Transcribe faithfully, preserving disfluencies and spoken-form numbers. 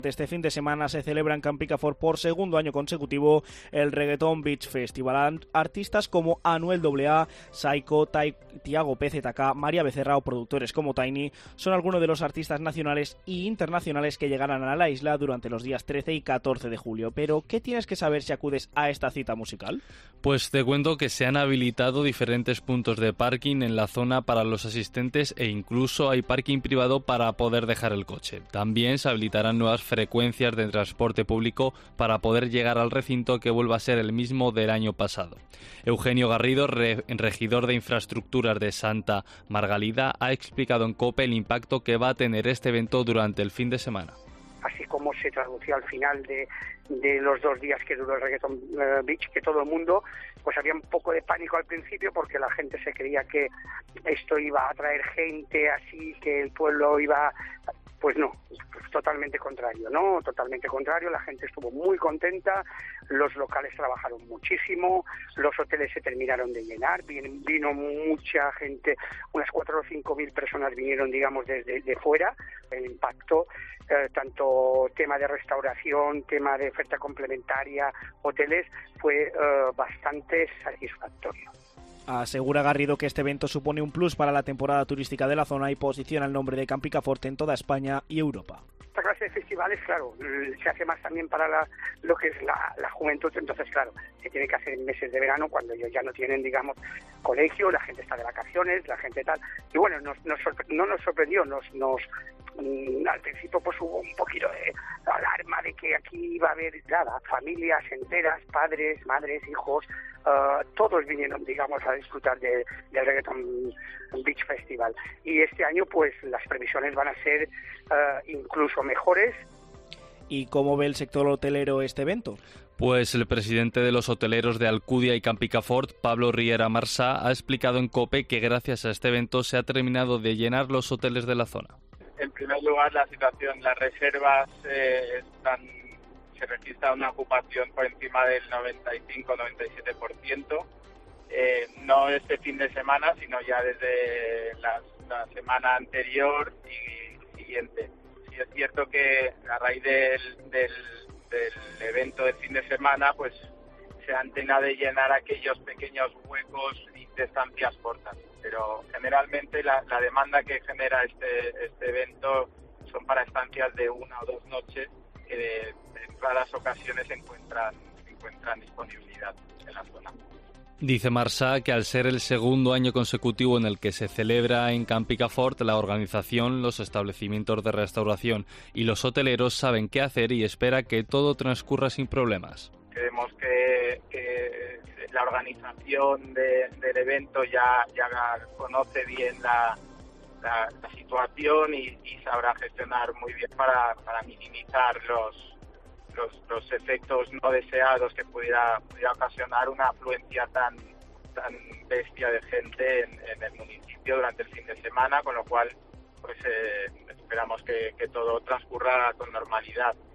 Este fin de semana se celebra en Camp Picafort por segundo año consecutivo el Reggaeton Beach Festival. Artistas como Anuel A A, Saiko, Tai, Tiago P Z K, María Becerra o productores como Tiny son algunos de los artistas nacionales e internacionales que llegarán a la isla durante los días trece y catorce de julio. Pero, ¿qué tienes que saber si acudes a esta cita musical? Pues te cuento que se han habilitado diferentes puntos de parking en la zona para los asistentes e incluso hay parking privado para poder dejar el coche. También se habilitarán nuevas frecuencias de transporte público para poder llegar al recinto que vuelva a ser el mismo del año pasado. Eugenio Garrido, re- regidor de Infraestructuras de Santa Margalida, ha explicado en COPE el impacto que va a tener este evento durante el fin de semana. Así como se tradució al final de, de los dos días que duró el Reggaeton uh, Beach, que todo el mundo, pues había un poco de pánico al principio porque la gente se creía que esto iba a traer gente así, que el pueblo iba... Pues no, pues totalmente contrario, ¿no? Totalmente contrario, la gente estuvo muy contenta, los locales trabajaron muchísimo, los hoteles se terminaron de llenar, vino, vino mucha gente, unas cuatro o cinco mil personas vinieron, digamos, desde de fuera. El impacto, eh, tanto tema de restauración, tema de oferta complementaria, hoteles, fue eh, bastante satisfactorio. Asegura Garrido que este evento supone un plus para la temporada turística de la zona y posiciona el nombre de Camp Picafort en toda España y Europa. Esta clase de festivales, claro, se hace más también para la, lo que es la, la juventud, entonces, claro, se tiene que hacer en meses de verano cuando ellos ya no tienen, digamos, colegio, la gente está de vacaciones, la gente tal, y bueno, nos, nos sorpre- no nos sorprendió, nos, nos mmm, al principio pues hubo un poquito de alarma de que aquí iba a haber nada, familias enteras, padres, madres, hijos, uh, todos vinieron, digamos, a disfrutar de, del Reggaeton Beach Festival, y este año pues las previsiones van a ser uh, incluso mejores. ¿Y cómo ve el sector hotelero este evento? Pues el presidente de los hoteleros de Alcudia y Camp Picafort, Pablo Riera Marsá, ha explicado en COPE que gracias a este evento se ha terminado de llenar los hoteles de la zona. En primer lugar, la situación, las reservas eh, están, se registra una ocupación por encima del noventa y cinco a noventa y siete por ciento. Eh, no este fin de semana, sino ya desde la, la semana anterior y siguiente. Sí es cierto que a raíz del, del, del evento de fin de semana, pues se han tenido de llenar aquellos pequeños huecos de estancias cortas. Pero generalmente la, la demanda que genera este, este evento son para estancias de una o dos noches que de, en raras ocasiones encuentran, encuentran disponibilidad en la zona. Dice Marsá que al ser el segundo año consecutivo en el que se celebra en Camp Picafort, la organización, los establecimientos de restauración y los hoteleros saben qué hacer y espera que todo transcurra sin problemas. Creemos que, que la organización de, del evento ya, ya conoce bien la, la, la situación y, y sabrá gestionar muy bien para, para minimizar los Los, los efectos no deseados que pudiera, pudiera ocasionar una afluencia tan tan bestia de gente en, en el municipio durante el fin de semana, con lo cual pues eh, esperamos que, que todo transcurra con normalidad.